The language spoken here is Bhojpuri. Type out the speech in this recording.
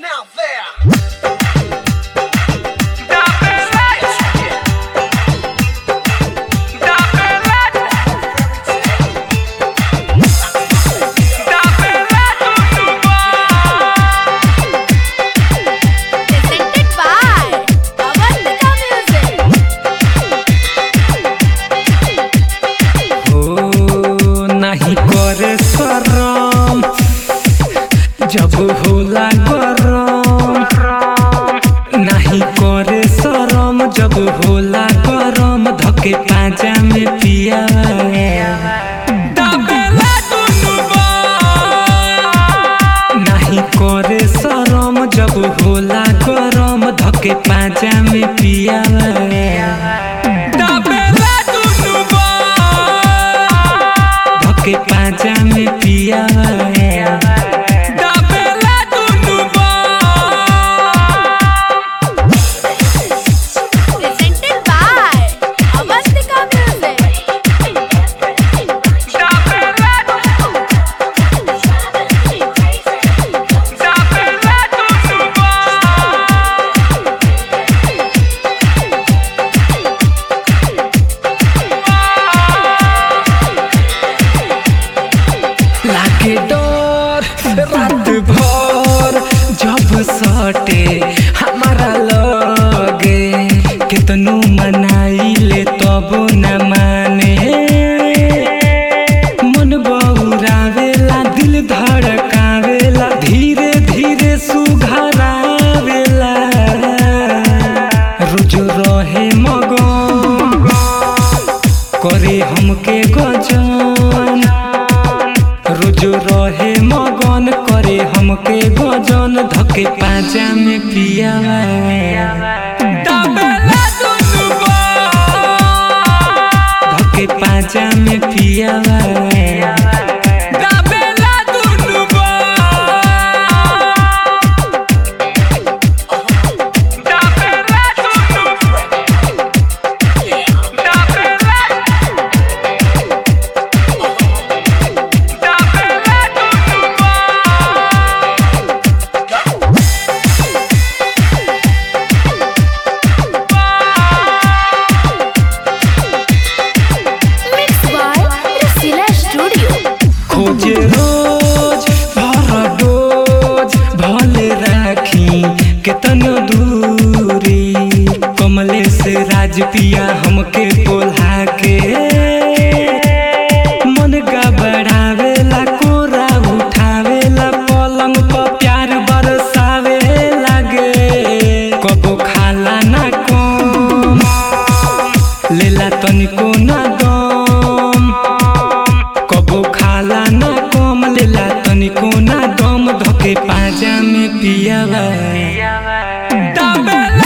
listen out there. Presented by Avantika Music. हो नहीं करे शरम जब होला गरम, नहीं करे शरम जब होला गरम, धके पाजा में पिया नहीं करे शरम जब होला गरम, धके पाजा में पिया धके पाजा में पिया Presented by Avantika Music. लागे डर रात भर जब सटे हमारा लगे, कितनो मनाइले तब न माने, मन बहुरावेला दिल धड़कावेला, धीरे धीरे सुघरावेला, रोज रहे मगन करे हमके गजन, रोज रहे मगन करे हमके गजन, धके पाजा में पिया धके पाजा में पिया Mixed by Priscilla Studio. खोजे रोज भर डोज भले राखी केतनो दूरी, कमले से राज पिया हमके बोला के, मन का बढ़ावेला कोरा उठावेला, पलंग पर प्यार बरसावे लागे, कबो खाला ना कम लेला तनिको ना दम, कबो खाला ना कम लेला तनिको ना दम, धके पाजा में पियावा